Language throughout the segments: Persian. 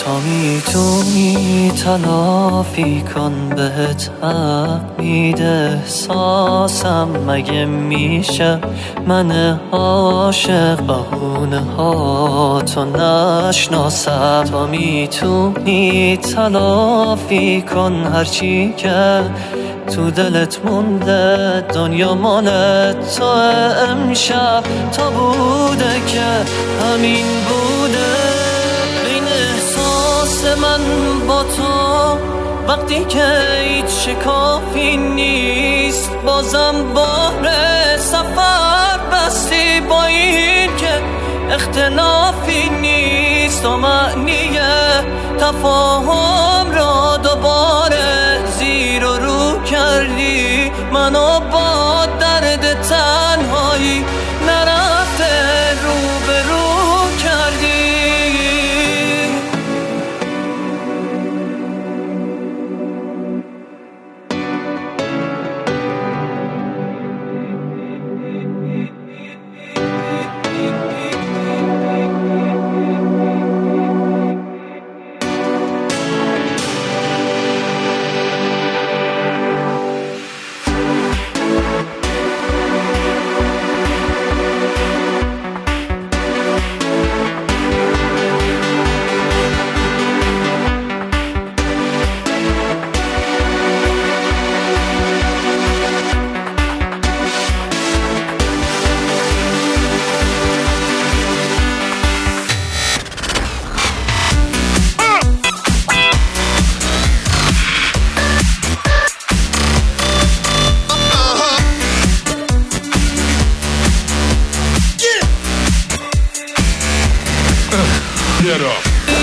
تا میتونی تلافی کن بهت حق میده احساسم مگه میشه من عاشق بهونه ها تو نشناسم تا میتونی تلافی کن هرچی که تو دلت مونده دنیا مالت تو امشب تا بوده که همین بوده بین احساس من با تو وقتی که هیچ شکافی نیست بازم بار سفر بستی با این که اختلافی نیست و معنی تفاهم را دوباره زیر و رو کردی منو با درد تنهایی نرفته رو به رو کردی Get up.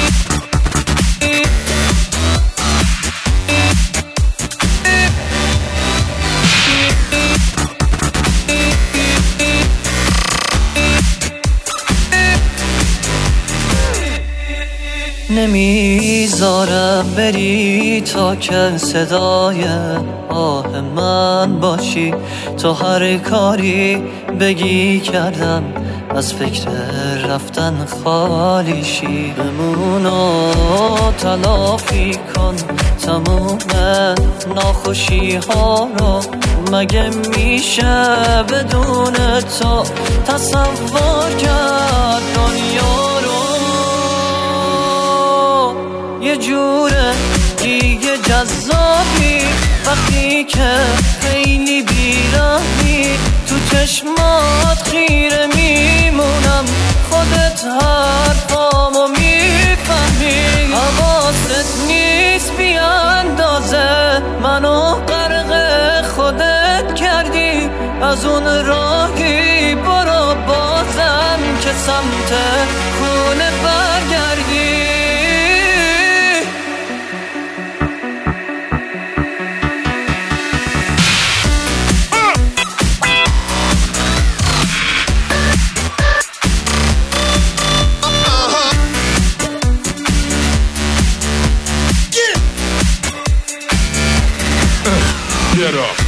نمیذارم بری تا که صدای آه من باشی تو هر کاری بگی کردم از فکر رفتن خالی شی بمونو تلافی کن تموم ناخوشی ها رو مگه میشه بدون تو تصور کرد دنیا رو یه جوره دیگه جذابی وقتی که خیلی بیراهی تو چشمات خیره میمونم خودت حرفامو میفهمی حواست نیست بی اندازه منو غرق خودت کردی از اون راهی برو بازم که سمت خونه برگردی Get up.